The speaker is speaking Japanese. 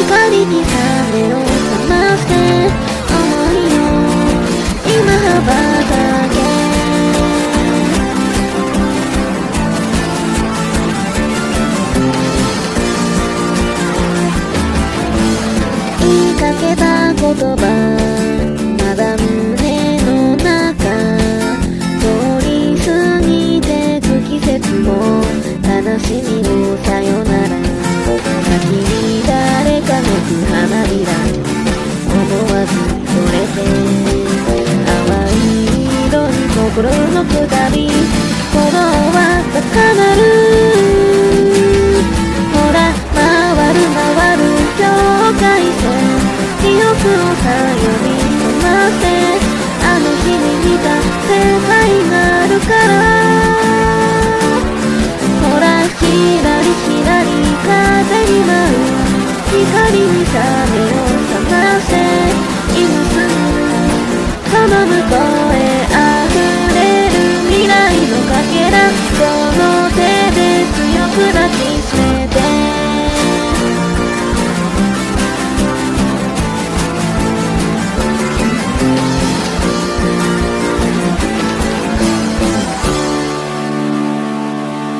光に羽を覚まして想いを今羽ばたけ言いかけた言葉まだ胸の中通り過ぎてく季節も悲しみもさよなら先に誰かの花びら思わず惚れて淡い色に心の下り鼓動は高鳴るほら回る回る境界線記憶を頼り込ませあの日に見た世界があるからほらひらりひらり風に舞う光に羽を覚ませ今すぐその向こうへ溢れる未来のかけらこの手で強く抱きしめ